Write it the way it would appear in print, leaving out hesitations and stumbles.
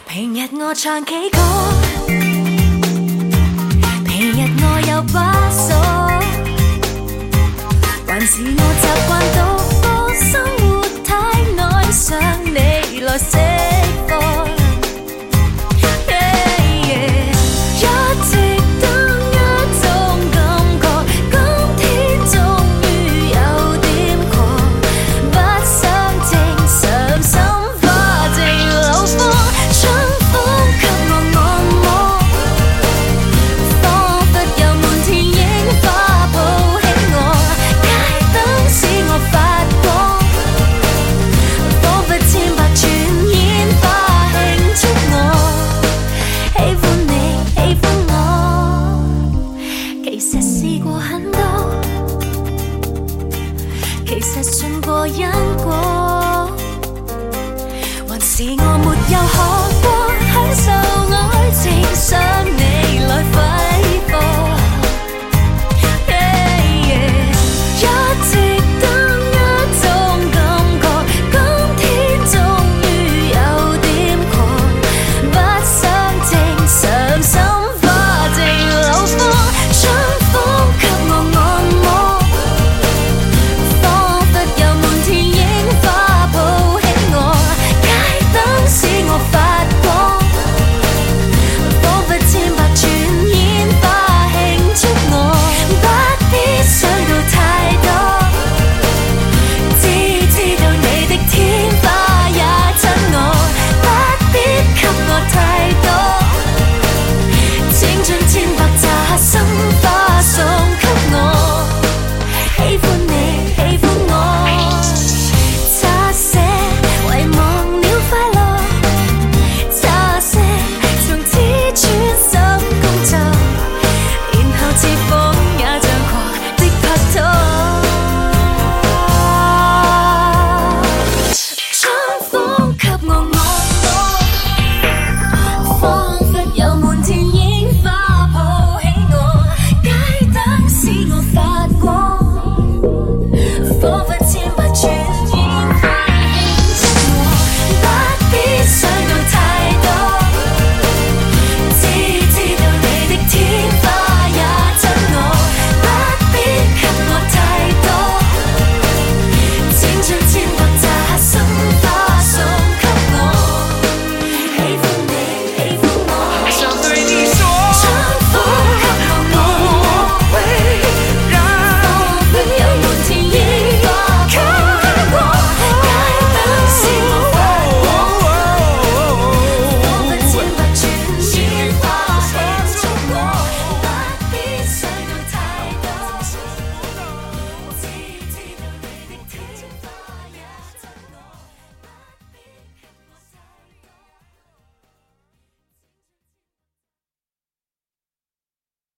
平日我唱 K 歌，平日我有把锁，還是我習慣到個生活太耐，想你來釋放。其實信過因果，還是我沒有學過享受愛情，想你來揮霍。一直等一種感覺，今天終於有點狂，不想正常心花正流放，春風給我按摩。心花送給我，喜歡你，喜歡。